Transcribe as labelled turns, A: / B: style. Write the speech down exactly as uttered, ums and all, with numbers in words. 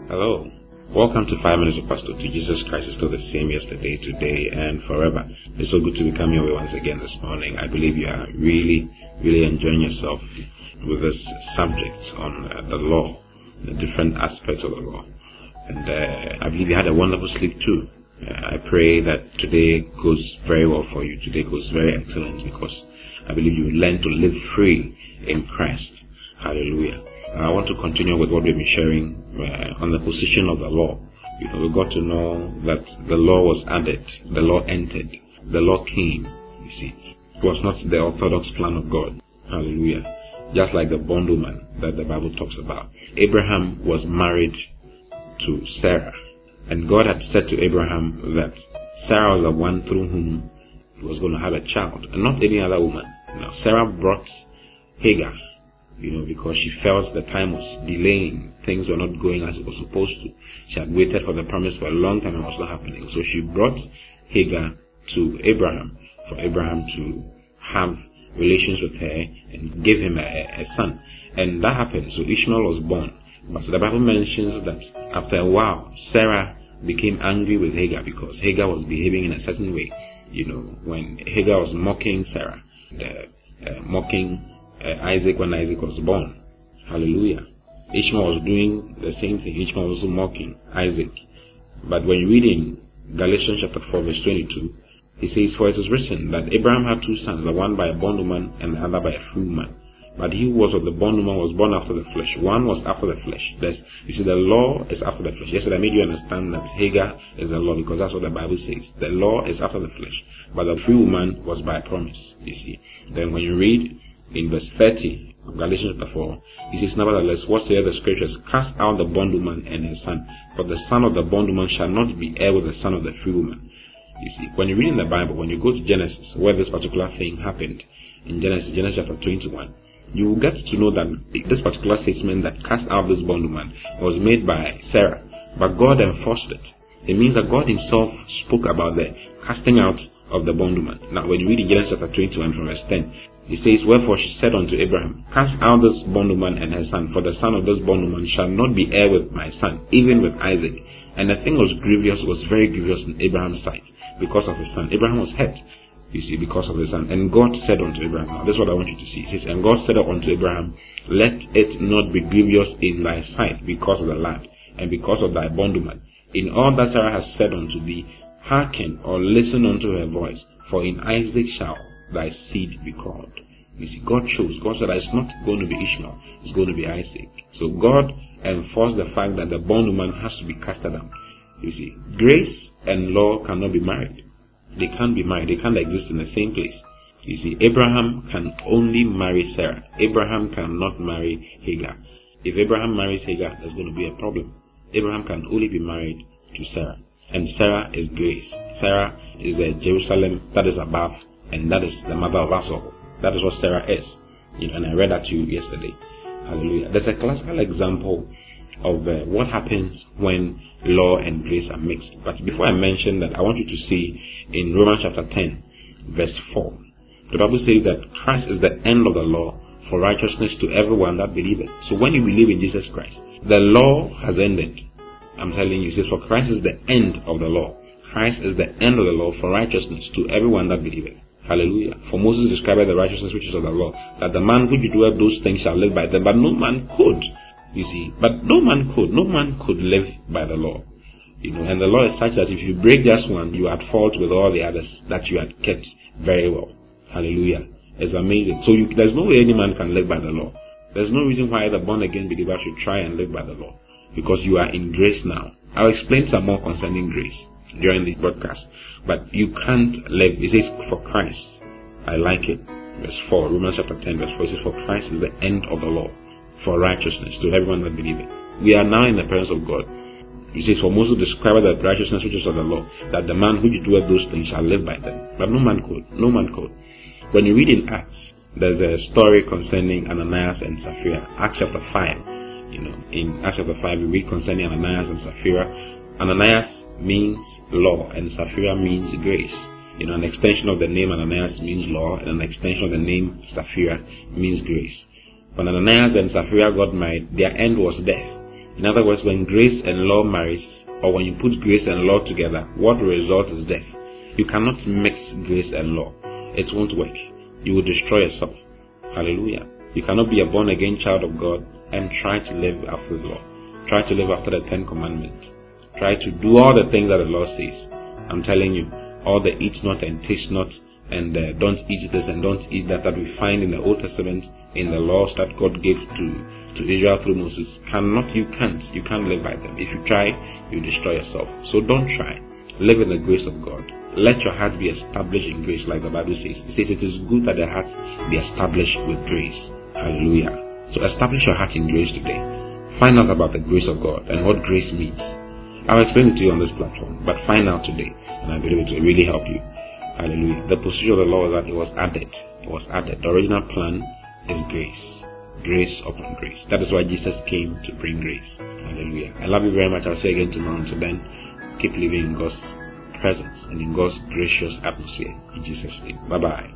A: Hello. Welcome to five Minutes of Pastor to Jesus Christ is still the same yesterday, today, and forever. It's so good to be coming away once again this morning. I believe you are really, really enjoying yourself with this subject on uh, the law, the different aspects of the law. And uh, I believe you had a wonderful sleep too. Uh, I pray that today goes very well for you. Today goes very excellent because I believe you learn to live free in Christ. Hallelujah. I want to continue with what we've been sharing uh, on the position of the law. You know, we got to know that the law was added, the law entered, the law came. You see, it was not the orthodox plan of God. Hallelujah. Just like the bondwoman that the Bible talks about. Abraham was married to Sarah, and God had said to Abraham that Sarah was the one through whom he was going to have a child, and not any other woman. Now, Sarah brought Hagar. You know, because she felt the time was delaying. Things were not going as it was supposed to. She had waited for the promise for a long time and it was not happening. So she brought Hagar to Abraham for Abraham to have relations with her and give him a, a son. And that happened. So Ishmael was born. But the Bible mentions that after a while, Sarah became angry with Hagar because Hagar was behaving in a certain way. You know, when Hagar was mocking Sarah, the, uh, mocking Uh, Isaac when Isaac was born. Hallelujah. Ishmael was doing the same thing. Ishmael was also mocking Isaac. But when you read in Galatians chapter four verse twenty-two, he says, "For it is written that Abraham had two sons, the one by a bondwoman and the other by a free woman. But he who was of the bondwoman was born after the flesh." One was after the flesh. There's, you see, the law is after the flesh. Yesterday I made you understand that Hagar is the law because that's what the Bible says. The law is after the flesh. But the free woman was by promise. You see. Then when you read in verse thirty of Galatians chapter four, he says, "Nevertheless, whatsoever the scriptures, cast out the bondwoman and her son, for the son of the bondwoman shall not be heir with the son of the free woman." You see, when you read in the Bible, when you go to Genesis, where this particular thing happened, in Genesis, Genesis chapter twenty-one, you will get to know that this particular statement that cast out this bondwoman was made by Sarah, but God enforced it. It means that God himself spoke about the casting out of the bondwoman. Now, when you read in Genesis chapter twenty-one from verse ten, he says, "Wherefore she said unto Abraham, Cast out this bondwoman and her son, for the son of this bondwoman shall not be heir with my son, even with Isaac." And the thing was grievous, was very grievous in Abraham's sight, because of his son. Abraham was hurt, you see, because of his son. And God said unto Abraham, now this is what I want you to see. He says, "And God said unto Abraham, Let it not be grievous in thy sight because of the lad, and because of thy bondwoman. In all that Sarah has said unto thee, hearken or listen unto her voice, for in Isaac shall thy seed be called." You see, God chose. God said that it's not going to be Ishmael, it's going to be Isaac. So God enforced the fact that the bondwoman has to be casted out. You see, grace and law cannot be married. They can't be married. They can't exist in the same place. You see, Abraham can only marry Sarah. Abraham cannot marry Hagar. If Abraham marries Hagar, there's going to be a problem. Abraham can only be married to Sarah. And Sarah is grace. Sarah is the Jerusalem that is above, and that is the mother of us all. That is what Sarah is. You know, and I read that to you yesterday. Hallelujah. There's a classical example of uh, what happens when law and grace are mixed. But before I mention that, I want you to see in Romans chapter ten, verse four. The Bible says that Christ is the end of the law for righteousness to everyone that believeth. So when you believe in Jesus Christ, the law has ended. I'm telling you, it says, for Christ is the end of the law. Christ is the end of the law for righteousness to everyone that believeth. Hallelujah. For Moses described the righteousness which is of the law, that the man which doeth those things shall live by them. But no man could. You see, but no man could. No man could live by the law. You know, and the law is such that if you break just one, you are at fault with all the others that you had kept very well. Hallelujah. It's amazing. So you, there's no way any man can live by the law. There's no reason why the born again believer should try and live by the law, because you are in grace now. I'll explain some more concerning grace during this broadcast. But you can't live. It says, for Christ. I like it. Verse four, Romans chapter ten, verse four. It says, for Christ is the end of the law, for righteousness to everyone that believeth. We are now in the presence of God. It says, for Moses described the righteousness which is of the law, that the man which doeth those things shall live by them. But no man could. No man could. When you read in Acts, there's a story concerning Ananias and Sapphira. Acts chapter five. You know, in Acts chapter five, we read concerning Ananias and Sapphira. Ananias means law, and Sapphira means grace. You know, an extension of the name Ananias means law, and an extension of the name Sapphira means grace. When Ananias and Sapphira got married, their end was death. In other words, when grace and law marries, or when you put grace and law together, what will result is death. You cannot mix grace and law. It won't work. You will destroy yourself. Hallelujah. You cannot be a born-again child of God and try to live after the law. Try to live after the Ten Commandments. Try to do all the things that the law says. I'm telling you, all the eat not and taste not and uh, don't eat this and don't eat that that we find in the Old Testament, in the laws that God gave to, to Israel through Moses, cannot, you can't, you can't live by them. If you try, you destroy yourself. So don't try. Live in the grace of God. Let your heart be established in grace, like the Bible says. It says it is good that the heart be established with grace. Hallelujah. So establish your heart in grace today. Find out about the grace of God and what grace means. I'll explain it to you on this platform, but find out today, and I believe it will really help you. Hallelujah. The position of the law is that it was added. It was added. The original plan is grace. Grace upon grace. That is why Jesus came to bring grace. Hallelujah. I love you very much. I'll see you again tomorrow. Until then, keep living in God's presence and in God's gracious atmosphere. In Jesus' name. Bye-bye.